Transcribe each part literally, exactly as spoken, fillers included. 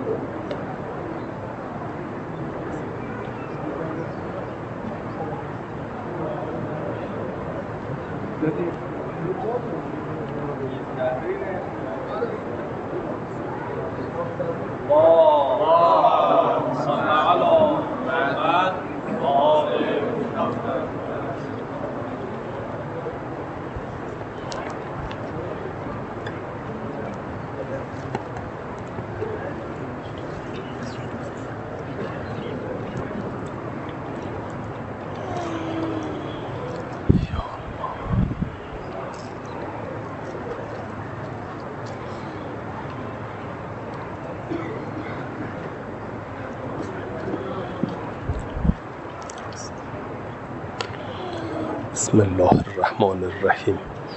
بسم الله الرحمن الرحیم.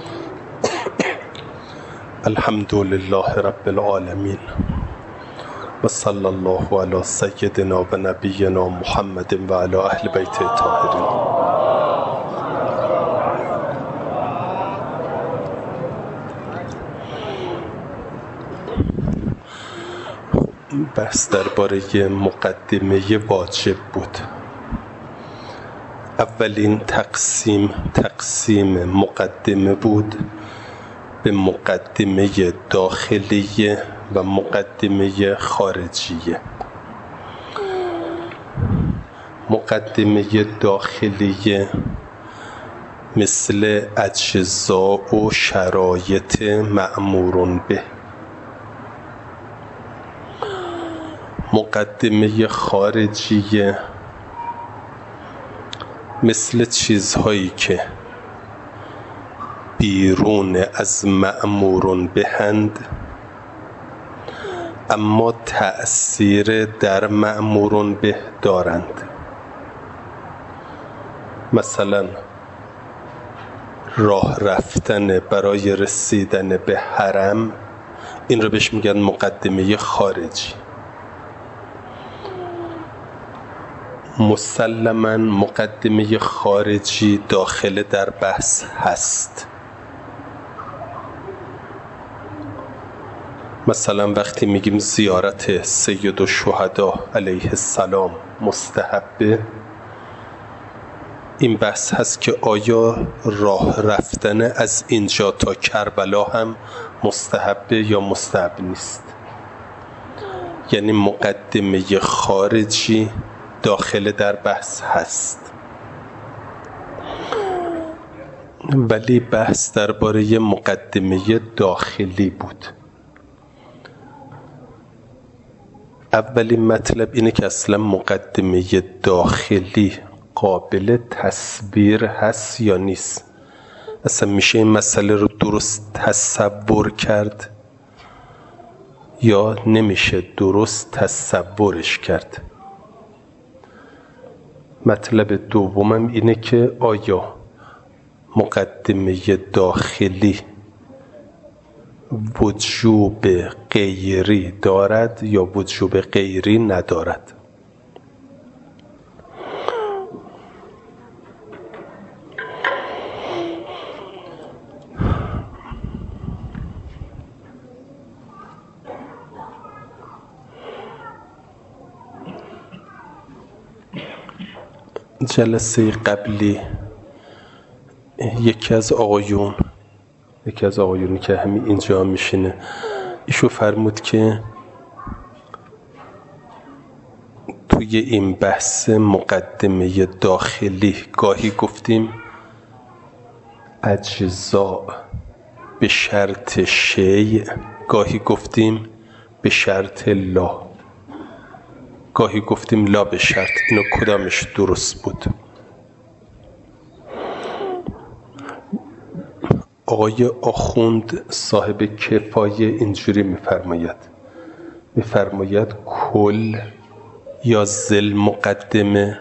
الحمد لله رب العالمین و صلی الله علی سیدنا و نبینا محمد و علی اهل بیت الطاهرین. بحث درباره مقدمه واجب بود. اولین تقسیم تقسیم مقدمه بود به مقدمه داخلیه و مقدمه خارجیه. مقدمه داخلیه مثل اجزا و شرایط مأمور به. مقدمه خارجیه مثل چیزهایی که بیرون از مأمور بهند اما تأثیر در مأمور به دارند. مثلا راه رفتن برای رسیدن به حرم، این رو بهش میگن مقدمه خارجی. مسلماً مقدمه خارجی داخل در بحث هست. مثلا وقتی میگیم زیارت سید الشهدا علیه السلام مستحبه، این بحث هست که آیا راه رفتن از اینجا تا کربلا هم مستحبه یا مستحب نیست. یعنی مقدمه خارجی داخل در بحث هست، ولی بحث درباره مقدمه داخلی بود. اولین مطلب اینه که اصلا مقدمه داخلی قابل تصویر هست یا نیست. اصلا میشه این مسئله رو درست تصور کرد یا نمیشه درست تصورش کرد. مطلب دومم اینه که آیا مقدمه داخلی وجوب غیری دارد یا وجوب غیری ندارد. جلسه قبلی یکی از آقایون یکی از آقایونی که همین اینجا میشینه ایشو فرمود که توی این بحث مقدمه داخلی گاهی گفتیم اجزا به شرط شیء، گاهی گفتیم به شرط لا، گاهی گفتیم لا به شرط. اینو کدامش درست بود؟ آقای آخوند صاحب کفایه اینجوری میفرماید میفرماید کل یا ذل مقدمه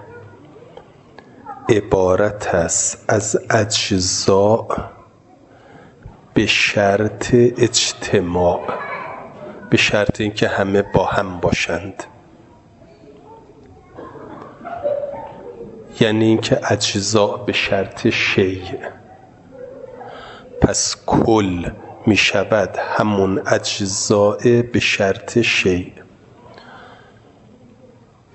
عبارت است از اجزا به شرط اجتماع، به شرط اینکه همه با هم باشند. یعنی اینکه اجزا به شرط شیء، پس کل می شود همون اجزاء به شرط شیء.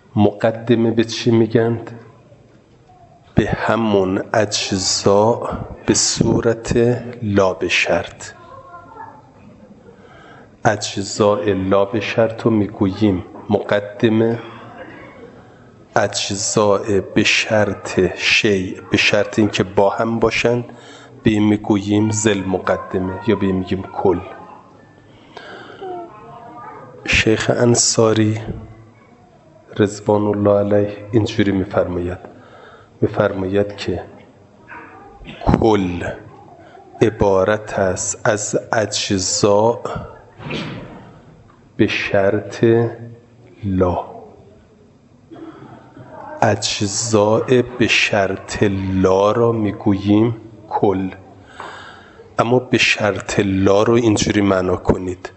مقدمه به چی میگند؟ به همون اجزا به صورت لا به شرط. اجزاء لا به شرط رو میگوییم مقدمه، اجزاء به شرط شیء به شرط اینکه با هم باشند به این میگوییم ذل مقدمه یا به این میگیم کل. شیخ انصاری رضوان الله علیه اینجوری میفرماید میفرماید که کل عبارت است از اجزا به شرط لا. اجزاء به شرط لا را میگوییم کل، اما به شرط لا رو اینجوری معنا کنید،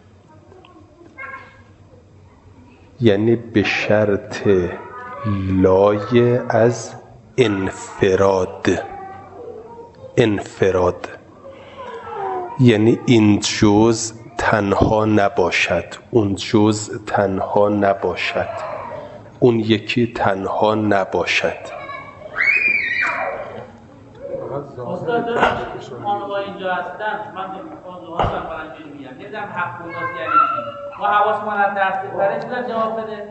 یعنی به شرط لای از انفراد. انفراد یعنی این جزء تنها نباشد، اون جزء تنها نباشد، اون یکی تنها نباشد. استاد خانواده اینجا هستن، من موضوعات رو فقط جوری میگم. نمیدونم حق و ناس یعنی چی؟ ما حواسمون از درس برای چیزا جواب بده.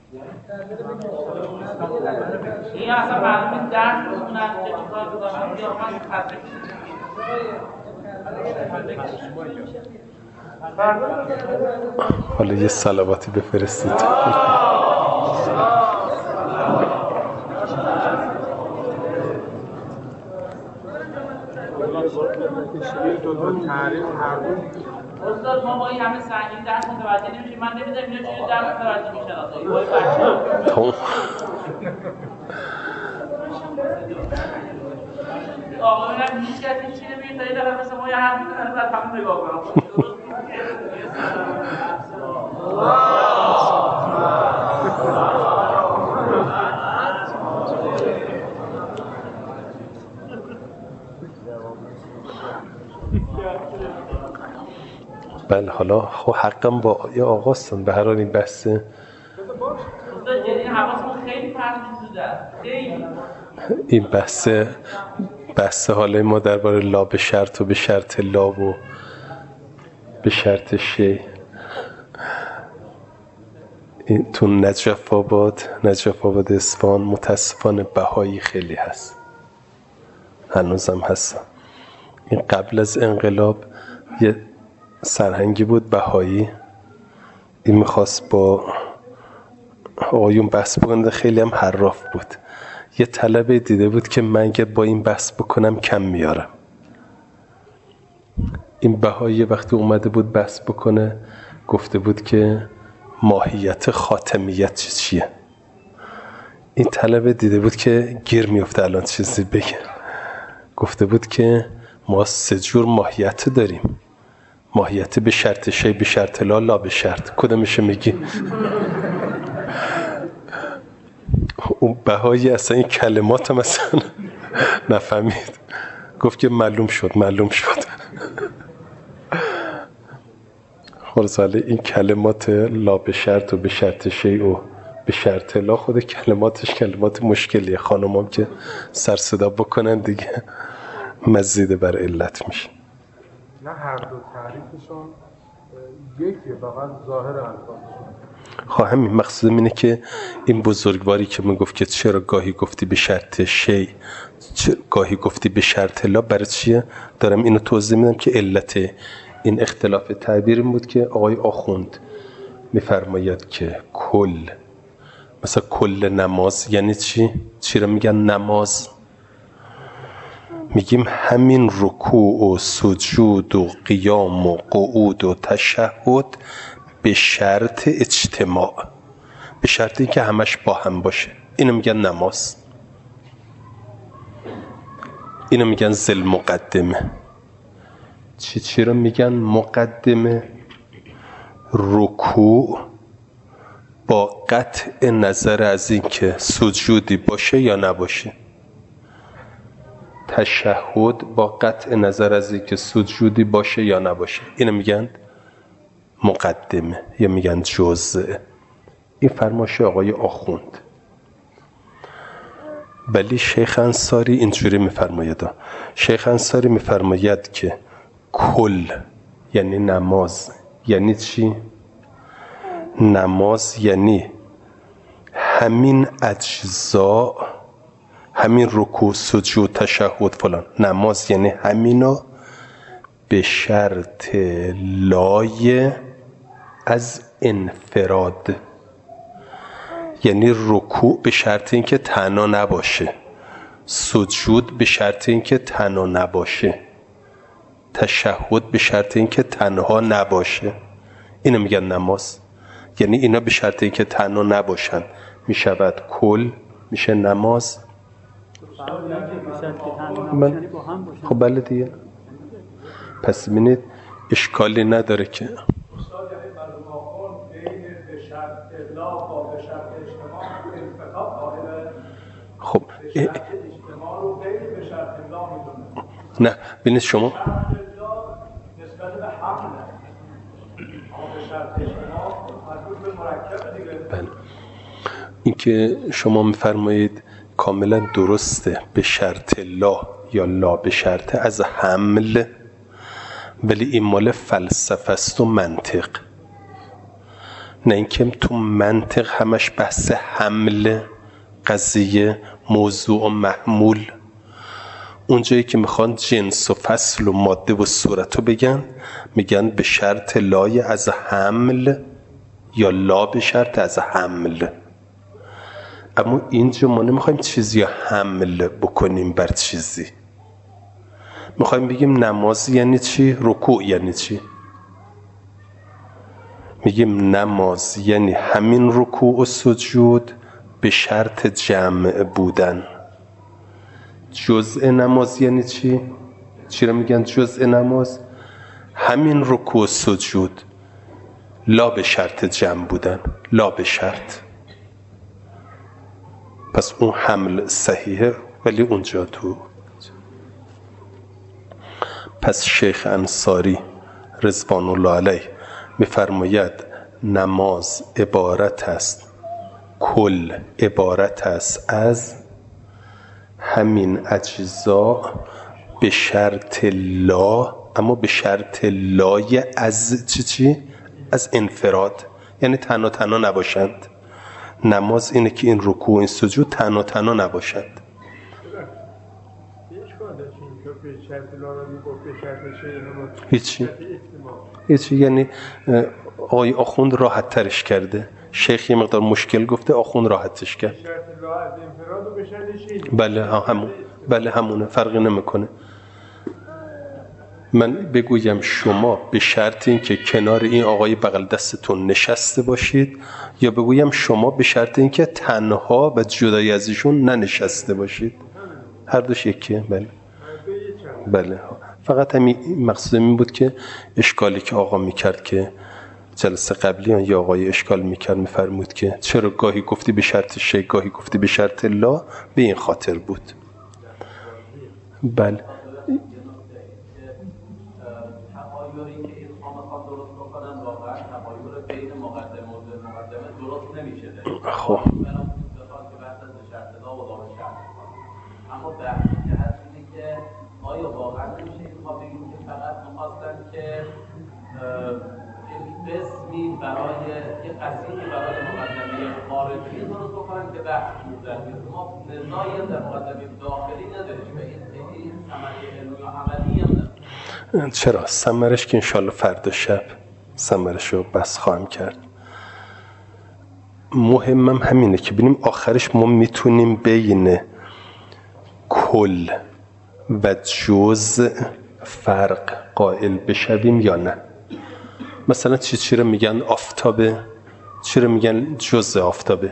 این اصلا معلومه درس بخونن چه چیکار بکنن یا من خطر حالا یه صلواتی بفرستید. استاد ما با این همه سنگین درس متوجه نمیشیم. من نمیدونم اینا چجوری درس متوجه میشن آخه وای بچه‌ها. آقا من هیچ کسی چی نمیگه تا یه دفعه مثل ما یه حرف میزنه بعد همون نگاه کنم. بله حالا خب حقم با یه آقاستن به هر حال این بحث این بحث بحث حالا ما درباره لا به شرط و به شرط لا و به شرط شی این تو نجف آباد نجف آباد اصفهان متاسفانه بهایی خیلی هست، هنوزم هستن. این قبل از انقلاب یه سرهنگی بود بهایی، این میخواست با آقایون بحث بکنه، خیلی هم حراف بود. یه طلبه دیده بود که من که با این بحث بکنم کم میارم. این بهایی وقتی اومده بود بحث بکنه گفته بود که ماهیت خاتمیت چی چیه. این طلبه دیده بود که گیر میفته الان چیزی بگه، گفته بود که ما سه جور ماهیت داریم، ماهیت به شرط شی به شرط لا لا به شرط، کدومشه میگی؟ اون بهایی اصلا این کلمات هم اصلا نفهمید، گفت که معلوم شد معلوم شد. خلاص این کلمات لا به شرط و به شرط شی و به شرط لا خود کلماتش کلمات مشکلیه، خانمام که سر صدا بکنن دیگه مزیده بر علت میشه. نه هر دو تعریفشون یکیه، فقط ظاهر الفاظشون. خب همین مقصودم اینه که این بزرگواری که من گفت که چرا گاهی گفتی به شرط شی گاهی گفتی به شرط لا، برای چیه؟ دارم اینو توضیح میدم که علت این اختلاف تعبیر این بود که آقای آخوند میفرماید که کل، مثلا کل نماز یعنی چی؟ چی رو میگن نماز؟ میگیم همین رکوع و سجود و قیام و قعود و تشهد به شرط اجتماع، به شرطی که همش با هم باشه، اینو میگن نماز، اینو میگن ذل مقدمه. چی چی رو میگن مقدمه؟ رکوع با قطع نظر از این که سجودی باشه یا نباشه، تشهد با قطع نظر از این که سجودی باشه یا نباشه، اینو میگن مقدمه یا میگن جزء. این فرمایش آقای آخوند. ولی شیخ انصاری اینجوری میفرماید. شیخ انصاری میفرماید که کل یعنی نماز یعنی چی؟ نماز یعنی همین اجزا، همین رکوع سجود تشهد فلان، نماز یعنی همینا به شرط لای از انفراد. یعنی رکوع به شرط اینکه تنها نباشه، سجود به شرط اینکه تنها نباشه، تشهد به شرط اینکه تنها نباشه. اینو میگن نماز. یعنی اینا به شرط اینکه تنها نباشن میشود کل، میشه نماز. من خب بله دیگه. پس ببینید اشکالی نداره که خب نه ببینید شما بله این که شما میفرمایید کاملا درسته، به شرط لا یا لا به شرط از حمل، ولی این مال فلسفه است و منطق، نه اینکه تو منطق همش بحث حمل قضیه موضوع و محمول. اونجایی که میخوان جنس و فصل و ماده و صورت رو بگن میگن به شرط لای از حمل یا لا به شرط از حمل. اما اینجا ما نمیخوایم چیزی حمل بکنیم بر چیزی، میخوایم بگیم نماز یعنی چی، رکوع یعنی چی. میگیم نماز یعنی همین رکوع و سجود به شرط جمع بودن. جزء نماز یعنی چی؟ چی رو میگن جزء نماز؟ همین رکوع و سجود، لا به شرط جمع بودن، لا به شرط. پس اون حمل صحیحه، ولی اونجا تو. پس شیخ انصاری رضوان الله علیه میفرماید نماز عبارت است، کل عبارت است از همین اجزا به شرط لا، اما به شرط لای از چی چی؟ از انفراد، یعنی تنها تنها نباشند. نماز اینه که این رکوع و این سجود تنها تنها نباشند. هیچی هیچی یعنی آقای آخوند راحت ترش کرده، شیخ یه مقدار مشکل گفته، آخوند راحتش کرد. بله همون، بله همونه، فرقی نمیکنه. من بگویم شما به شرط این که کنار این آقای بغل دستتون نشسته باشید، یا بگویم شما به شرط این که تنها و جدای از ایشون ننشسته باشید، هر دوش یکیه. بله بله. فقط همین مقصود این بود که اشکالی که آقا میکرد که جلسه قبلی یا آقای اشکال میکرد، میفرمود که چرا گاهی گفتی به شرط شی گاهی گفتی به شرط لا، به این خاطر بود. بله خب اما بحثی که هست اینه که آیا واقعا میشه اینها بگیم که فقط میخواستن که قسمی برای یه قضیه برای مقدمه خارجی درست بکنن که بحث بودن، ما نزاعی در مقدمه داخلی نداریم و این ثمره علمی و عملی هم نداریم. چرا؟ ثمرش که انشالله فردا شب ثمرش رو بس خواهم کرد. مهمم همینه که ببینیم آخرش ما میتونیم بین کل و جزء فرق قائل بشویم یا نه. مثلا چی چی رو میگن آفتابه، چی رو میگن جزء آفتابه.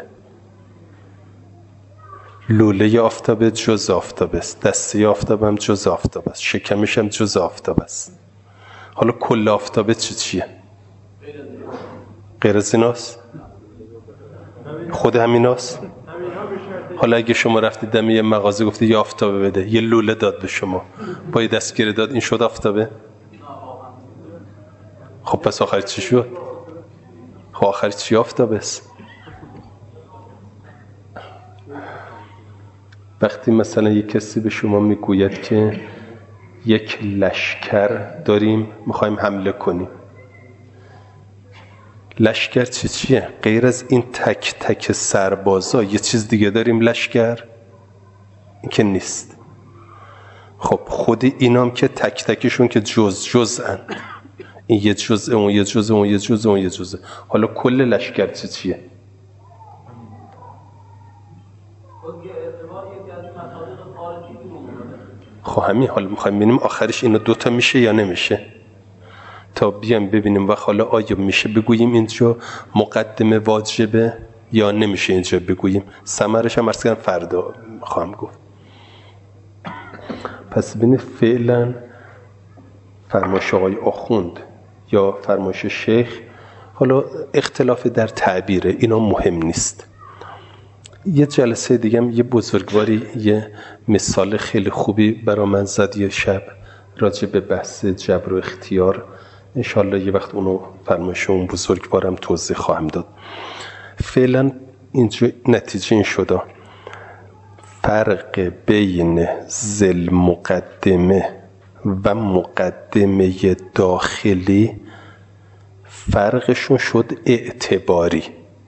لوله آفتابه جزء آفتابه است، دسته آفتابه هم جزء آفتابه است، شکمش هم جزء آفتابه است. حالا کل آفتابه چی چیه؟ غیر از ایناست؟ خود همیناست؟ حالا اگه شما رفتید دم یه مغازه گفتی یه آفتابه بده، یه لوله داد به شما، با یه دستگیره داد، این شد آفتابه؟ خب پس آخر چی شد؟ خب آخر چی آفتابه است؟ وقتی مثلا یک کسی به شما میگوید که یک لشکر داریم میخوایم حمله کنیم، لشکر چی چیه؟ غیر از این تک تک سربازا یه چیز دیگه داریم لشکر؟ این که نیست. خب خود اینام که تک تکشون که جز جز اند، این یه جزء، اون یه جزء، اون یه جزء، اون یه جزء. حالا کل لشکر چی چیه؟ خب همین. حالا میخوایم ببینیم آخرش اینو دوتا میشه یا نمیشه، تا بیام ببینیم و حالا آیا میشه بگوییم اینجا مقدمه واجبه یا نمیشه اینجا بگوییم. ثمرش هم عرض کردم فردا خواهم گفت. پس ببینید فعلا فرمایش آقای آخوند یا فرمایش شیخ، حالا اختلاف در تعبیره، اینا مهم نیست. یه جلسه دیگه هم یه بزرگواری یه مثال خیلی خوبی برا من زد یه شب راجع به بحث جبر و اختیار. انشالله یه وقت اونو فرمایش اون بزرگوارم توضیح خواهم داد. فعلا اینجا نتیجه این شده فرق بین ذل مقدمه و مقدمه داخلی فرقشون شد اعتباری.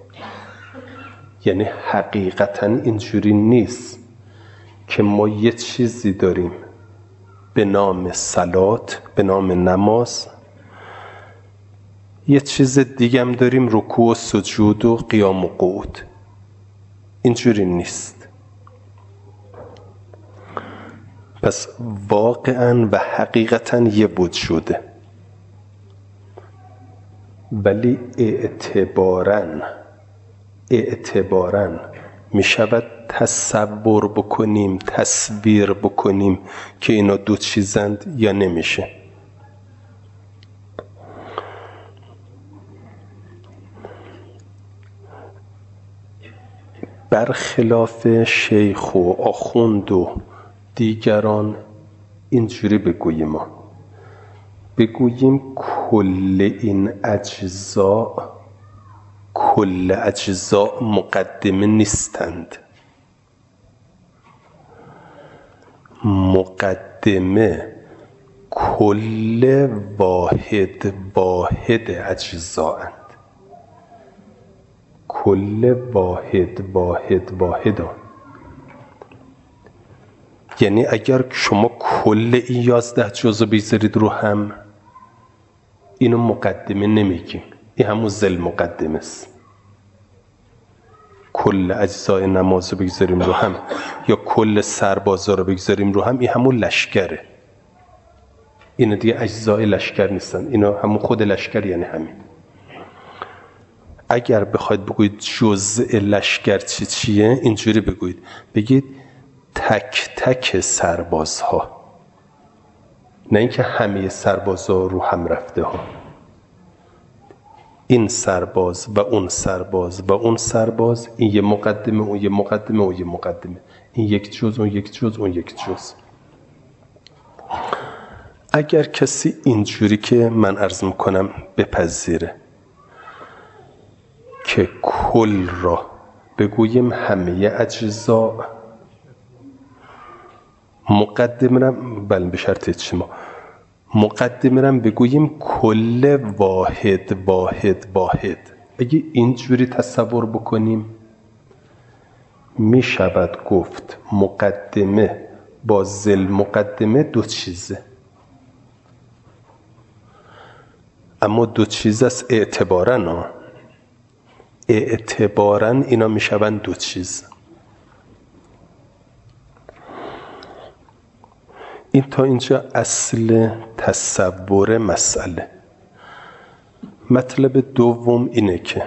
یعنی حقیقتا اینجوری نیست که ما یه چیزی داریم به نام صلات، به نام نماز، یه چیز دیگه هم داریم رکوع و سجود و قیام و قعود. اینجوری نیست. پس واقعا و حقیقتا یه بود شده، ولی اعتباراً اعتباراً می شود تصور بکنیم، تصویر بکنیم که اینا دو چیزند یا نمیشه. برخلاف شیخ و آخوند و دیگران اینجوری بگوییم، ما بگوییم کل این اجزا کل اجزا مقدمه نیستند. مقدمه کل واحد واحد اجزااند. کل واحد واحد واحد ها. یعنی اگر شما کل این یازده جزو بگذارید رو هم، اینو مقدمه نمیگیم، این همون ذل مقدمه است. کل اجزای نماز رو بگذاریم رو هم یا کل سربازا رو بگذاریم رو هم، این همون لشکره. اینا دیگه اجزای لشکر نیستن، اینا همون خود لشکر. یعنی همین. اگر بخواید بگویید جزء لشکر چی چیه، اینجوری بگویید، بگید تک تک سربازها، نه اینکه همه سربازها رو هم رفته ها. این سرباز و اون سرباز و اون سرباز، این یه مقدمه، اون یه مقدمه، اون یه مقدمه، این یک جز، اون یک جز، اون یک جز. اگر کسی اینجوری که من عرض میکنم بپذیره که کل را بگوییم همه اجزا مقدمه را، بله به شرط شما مقدمه را بگوییم کل واحد واحد واحد، اگه اینجوری تصور بکنیم می شود گفت مقدمه با ذل مقدمه دو چیزه، اما دو چیز است اعتباراً. اعتباراً اینا می شوند دو چیز. این تا اینجا اصل تصور مسئله. مطلب دوم اینه که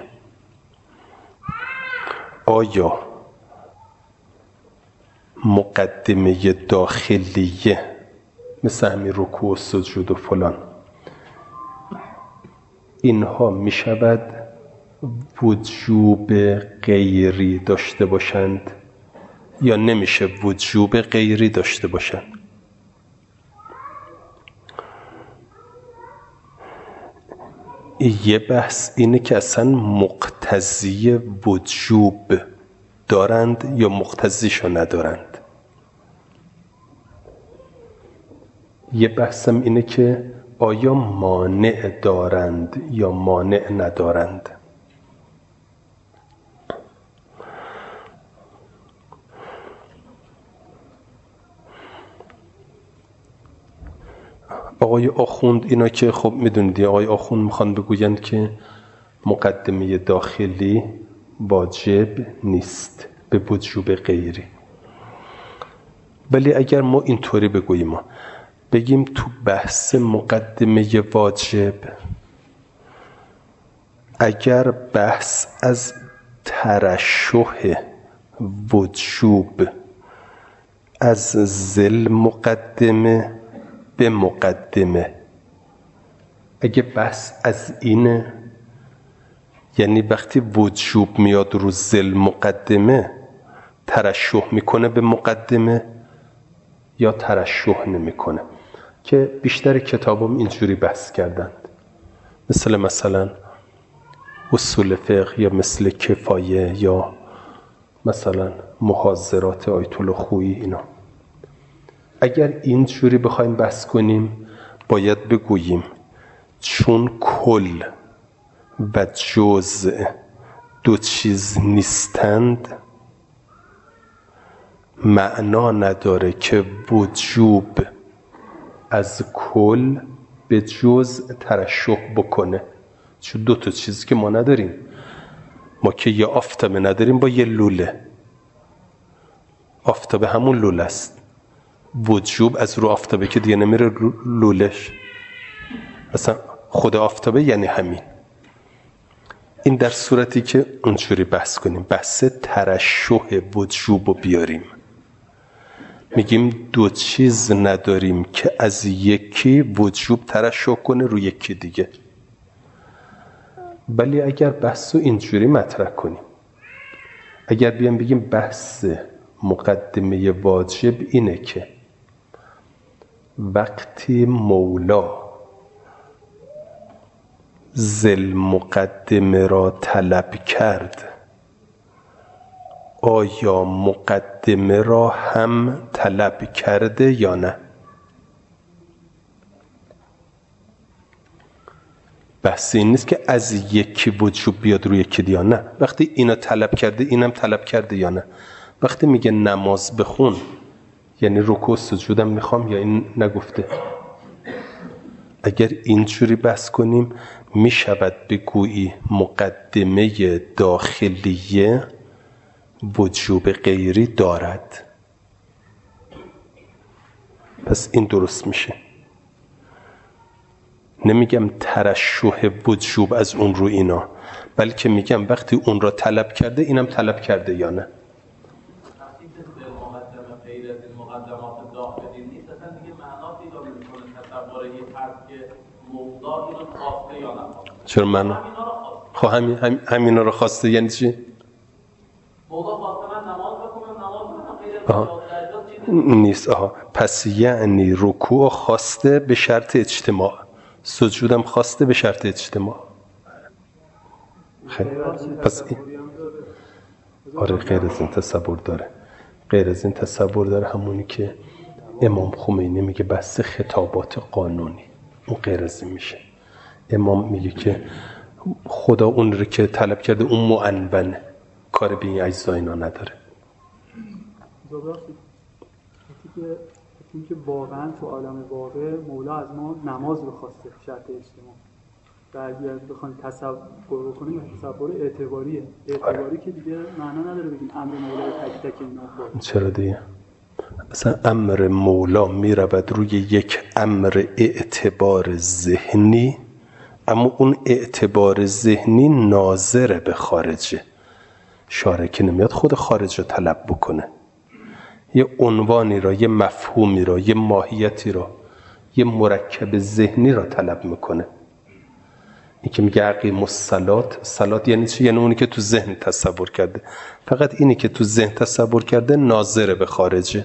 آیا مقدمه داخلیه مثل همین رکوع و سجود و فلان، اینها می شود وجوب غیری داشته باشند یا نمیشه وجوب غیری داشته باشند؟ یه بحث اینه که اصلا مقتضی وجوب دارند یا مقتضیشو ندارند. یه بحثم اینه که آیا مانع دارند یا مانع ندارند. آقای آخوند اینا که خب میدونید آقای آخوند میخوان بگویند که مقدمه داخلی واجب نیست به وجوب غیری. ولی اگر ما اینطوری بگوییم بگیم تو بحث مقدمه واجب اگر بحث از ترشح وجوب از ذل مقدمه به مقدمه، اگه بحث از اینه یعنی وقتی وجوب میاد رو ذل مقدمه ترشح میکنه به مقدمه یا ترشح نمیکنه، که بیشتر کتابم اینجوری بحث کردند، مثل مثلا اصول فقه یا مثل کفایه یا مثلا محاضرات آیت الله خویی. اینا اگر اینجوری بخوایم بحث کنیم باید بگوییم چون کل و جزء دو چیز نیستند معنا نداره که وجوب از کل به جزء ترشح بکنه، چون دو تا چیزی که ما نداریم. ما که یه آفتابه نداریم با یه لوله، آفتابه همون لوله است، وجوب از رو آفتابه که دیگه نمیره لولش، مثلا خود آفتابه یعنی همین. این در صورتی که اونجوری بحث کنیم، بحث ترشح وجوب رو بیاریم، میگیم دو چیز نداریم که از یکی وجوب ترشح کنه رو یکی دیگه. ولی اگر بحث رو اینجوری مطرح کنیم، اگر بیام بگیم بحث مقدمه واجب اینه که وقتی مولا ذل مقدمه را طلب کرد آیا مقدمه را هم طلب کرده یا نه؟ بحث این نیست که از یکی وجوب بیاد روی یکی یا نه، وقتی اینا طلب کرده اینم طلب کرده یا نه. وقتی میگه نماز بخون یعنی رکوع سجودم میخوام یا این نگفته؟ اگر اینجوری بحث کنیم میشود بگویی مقدمه داخلیه وجوب غیری دارد، پس این درست میشه. نمیگم ترشح وجوب از اون رو اینا، بلکه میگم وقتی اون را طلب کرده اینم طلب کرده یا نه. مقدمات داخلی نیست اصلا دیگه معنا پیدا میکنه تصور یه فرد که موضوع اینو خواسته یا نخواسته. چرا معنا؟ خب همین هم همینا رو خواسته یعنی چی؟ موضوع خواسته من نماز بخونم نماز بخونم غیر آها نیست. آها پس یعنی رکوع خواسته به شرط اجتماع، سجودم خواسته به شرط اجتماع. خیلی پس این آره غیر از این تصور داره، غیر از این تصور داره همونی که امام خمینی میگه بحث خطابات قانونی، اون غیر از این میشه. امام میگه که خدا اون رو که طلب کرده اون معنونه، کار به این اجزا اینا نداره. این که واقعا تو عالم واقع مولا از ما نماز رو خواسته شرط اجتماع، و اگر بخوایم تصور کنیم تصور اعتباریه، اعتباری که دیگه معنا نداره بگیم امر مولا تک تک اینا باشه. چرا دیگه؟ مثلا امر مولا میرود روی یک امر اعتبار ذهنی، اما اون اعتبار ذهنی ناظره به خارجه، شارع که نمیاد خود خارج رو طلب بکنه، یه عنوانی را، یه مفهومی را، یه ماهیتی را، یه مرکب ذهنی را طلب میکنه. این که میگه اقیم الصلات، صلات یعنی چی؟ یعنی اونی که تو ذهن تصور کرده. فقط اینی که تو ذهن تصور کرده ناظره به خارجه.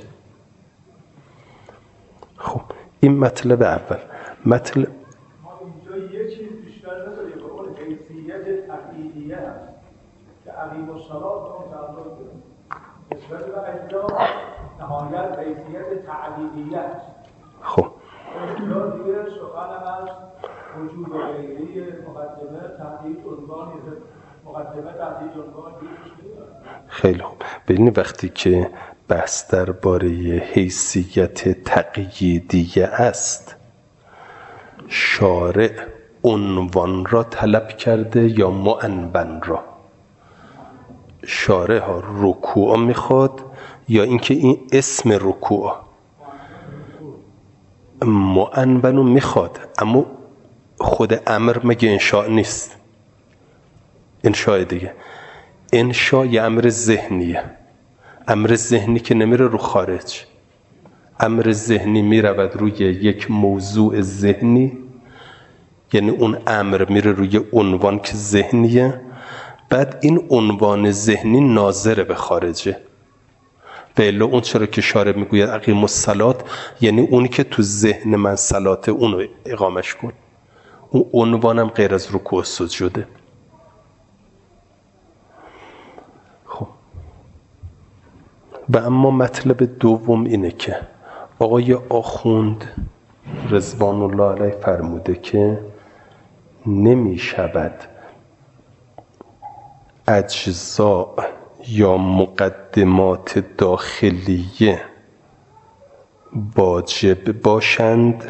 خب این مطلب اول. مطلب ما اینجا یه چیز بیشتر نداریم به اون حیثیت عقیدیه هست که اقیم الصلات رو تعلق داریم نسبت به اجزا نهایت حیثیت تعلیلیه هست. خب اینجا دیگه سخن از وجود غیری مقدمه تحلیل عنوانی مقدمه تحلیل عنوان خیلی خوب. ببینید وقتی که بحث درباره حیثیت تقییدیه است، شارع عنوان را طلب کرده یا معنون را؟ شارع ها رکوع میخواد یا اینکه این اسم رکوع؟ معنون میخواد، اما خود امر مگه انشاء نیست؟ انشاء دیگه. انشاء یه امر ذهنیه. امر ذهنی که نمیره رو خارج. امر ذهنی میرود روی یک موضوع ذهنی، یعنی اون امر میره روی عنوان که ذهنیه، بعد این عنوان ذهنی ناظره به خارجه. و الا اون چرا که شارع میگوید اقیم الصلات، یعنی اونی که تو ذهن من صلاته اونو اقامش کن. اون عنوانم غیر از رکوع و سجوده. خب و اما مطلب دوم اینه که آقای آخوند رضوان الله علیه فرموده که نمی شود اجزاء یا مقدمات داخلیه واجب باشند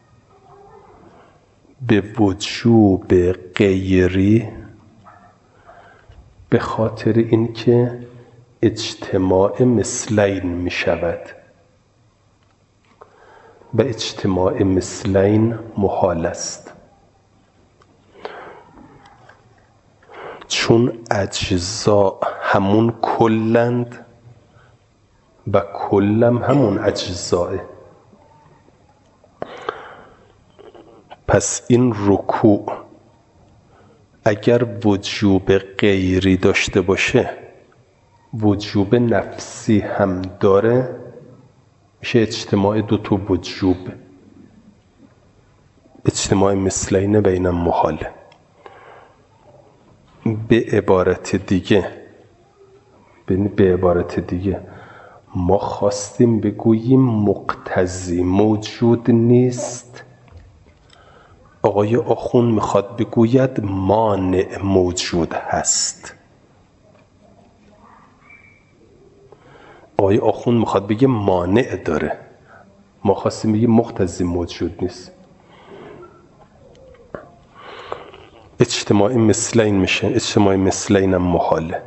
به وجوب غیری، به خاطر اینکه اجتماع مثلین می شود و اجتماع مثلین محال است، چون اجزا همون کلند و کلم همون اجزاه. پس این رکوع اگر وجوب غیری داشته باشه، وجوب نفسی هم داره، میشه اجتماع دو تا وجوب. اجتماع مثلین بینم محاله. به عبارت دیگه به عبارت دیگه ما خواستیم بگوییم مقتضی موجود نیست، آقای آخون میخواد بگوید مانع موجود هست. آقای آخون میخواد بگه مانع داره، ما خواستیم بگیم مقتضی موجود نیست. اجتماع مثلین میشه، اجتماع مثلین هم محاله.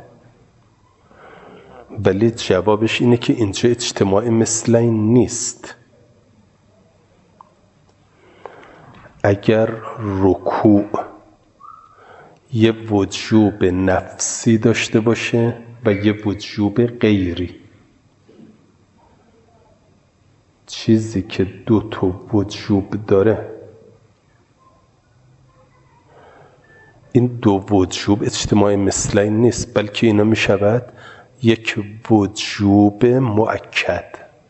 ولی جوابش اینه که اینجا اجتماع مثلین نیست. اگر رکوع یه وجوب نفسی داشته باشه و یه وجوب غیری، چیزی که دو تا وجوب داره، این دو وجوب اجتماع مثلین نیست، بلکه اینا می شود یک وجوب مؤکد.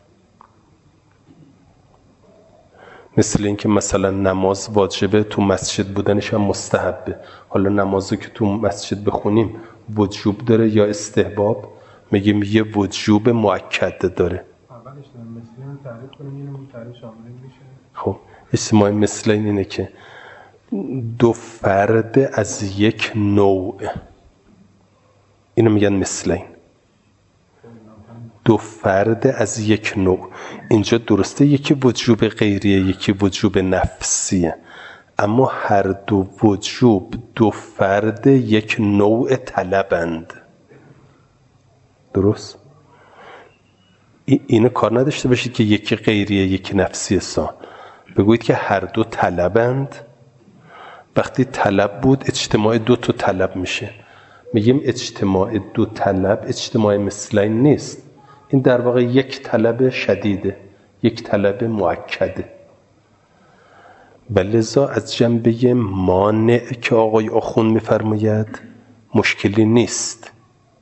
مثل این که مثلا نماز واجبه، تو مسجد بودنش هم مستحبه. حالا نمازو که تو مسجد بخونیم وجوب داره یا استحباب؟ میگیم یه وجوب مؤکد داره. اولش مثلین تعریف کنیم، اینو تعریف شامل میشه. خب اجتماع مثلین اینه که دو فرد از یک نوع، اینو میگن مثلین، دو فرد از یک نوع. اینجا درسته یکی وجوب غیریه یکی وجوب نفسیه، اما هر دو وجوب دو فرد یک نوع طلبند. درست؟ اینو کار نداشته باشید که یکی غیریه یکی نفسیه، سا بگویید که هر دو طلبند. وقتی طلب بود اجتماع دو تا طلب میشه. میگیم اجتماع دو طلب اجتماع مثلین نیست، این در واقع یک طلب شدیده، یک طلب مؤکده. لذا از جنبه مانع که آقای آخون میفرماید مشکلی نیست.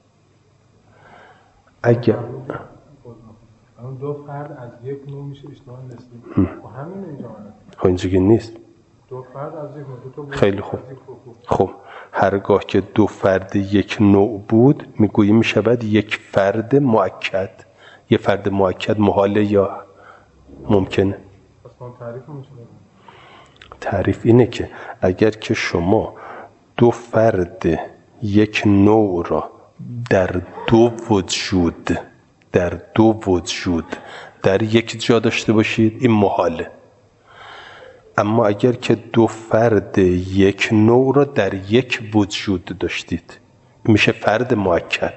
اگر اون دو فرد از یک نوع میشه اجتماع مثلین، و همین اینجا آمده. خب اینجا که نیست. دو فرد از یک نوع، دو تا خیلی خوب. خب هرگاه که دو فرد یک نوع بود میگوییم میشود یک فرد مؤکد. یک فرد مؤکد محاله یا ممکنه؟ پس تعریفمون چیه؟ تعریف اینه که اگر که شما دو فرد یک نوع را در دو وجود در دو وجود در یک جا داشته باشید این محاله. اما اگر که دو فرد یک نوع را در یک وجود داشتید این میشه فرد مؤکد.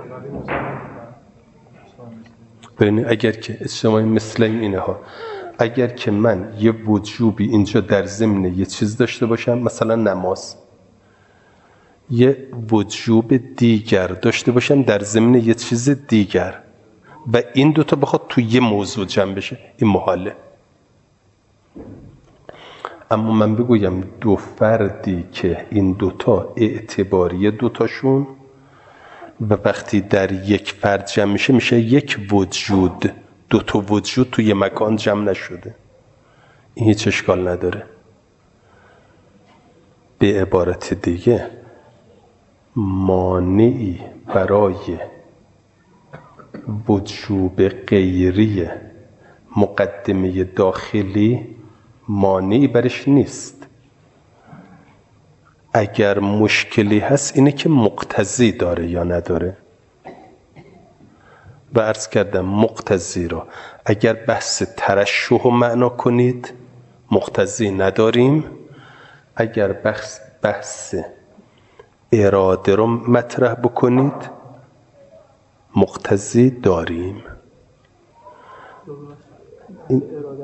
ببینید اگر که اجتماعی مثل اینه ها، اگر که من یه وجوبی اینجا در ضمن یه چیز داشته باشم، مثلا نماز، یه وجوب دیگر داشته باشم در ضمن یه چیز دیگر و این دوتا بخواد تو یه موضوع جمع بشه این محاله. اما من بگویم دو فردی که این دوتا اعتباری دوتاشون و وقتی در یک فرد جمع میشه میشه یک وجود، دو تا وجود توی مکان جمع نشده، این هیچ اشکال نداره. به عبارت دیگه مانعی برای وجوب غیری مقدمه داخلی مانعی برش نیست. اگر مشکلی هست اینه که مقتضی داره یا نداره. و عرض کردم مقتضی را اگر بحث ترشح و معنا کنید مقتضی نداریم، اگر بحث, بحث اراده رو مطرح بکنید مقتضی داریم. این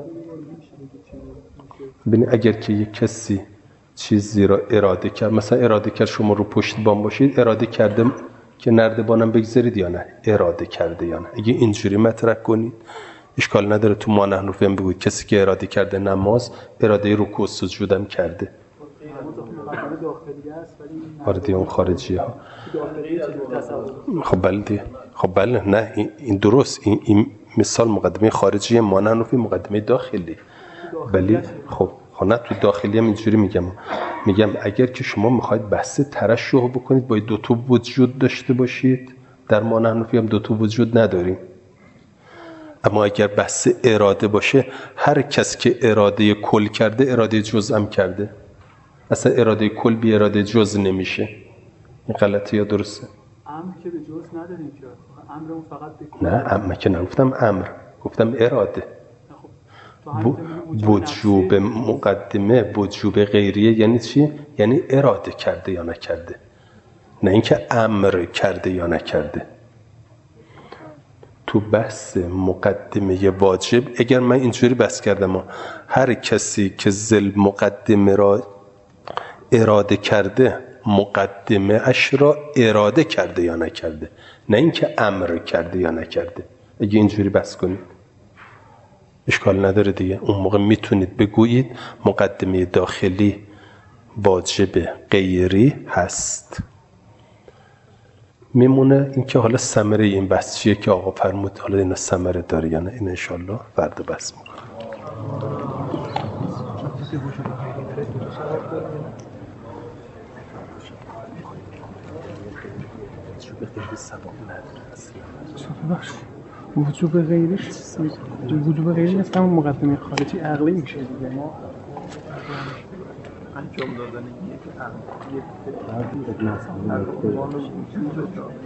ببینید اگر که یک کسی چیزی را اراده کرد، مثلا اراده کرد شما رو پشت بام باشید، اراده کرده که نردبانم بگذارید یا نه، اراده کرده یا نه. اگه اینجوری مطرح کنید اشکال نداره. تو ما نحن فهم بگوید کسی که اراده کرده نماز، اراده رکوع و سجودم کرده. وارد اون خارجی ها. خب بله دیگه. خب بله نه این درست، این, این مثال مقدمه خارجی، ما نحن فهم مقدمه داخلی. ولی خب خب نه تو داخلی هم اینجوری میگم میگم اگر که شما میخواید بحث ترشح بکنید باید دو تا وجود داشته باشید، در ما نحن فهم دو تا وجود نداریم. اما اگر بحث اراده باشه هر کس که اراده کل کرده اراده جزء هم کرده، اصلا اراده کل بی اراده جزء نمیشه. این غلطه یا درسته؟ امر که به جزء نداریم که امرمون فقط به نه امر که نگفتم، امر گفتم اراده. وجوب مقدمه وجوب غیریه یعنی چی؟ یعنی اراده کرده یا نکرده، نه اینکه امر کرده یا نکرده. تو بحث مقدمه واجب اگر من اینجوری بحث کردم هر کسی که ذل مقدمه را اراده کرده مقدمه اش را اراده کرده یا نکرده، نه اینکه امر کرده یا نکرده. اگه اینجوری بحث کنید اشکال نداره دیگه. اون موقع میتونید بگویید مقدمه داخلی واجب غیری هست. میمونه اینکه حالا ثمره این بحث چیه که آقا فرمود، حالا این ثمره داره یا نه، این ان شاء الله فردا بحث میکنم. وجوب غیریش وجوب غیری هست همون مقدمه خارجی عقلی میشه دیگه. ما انجام دادن یک عقلی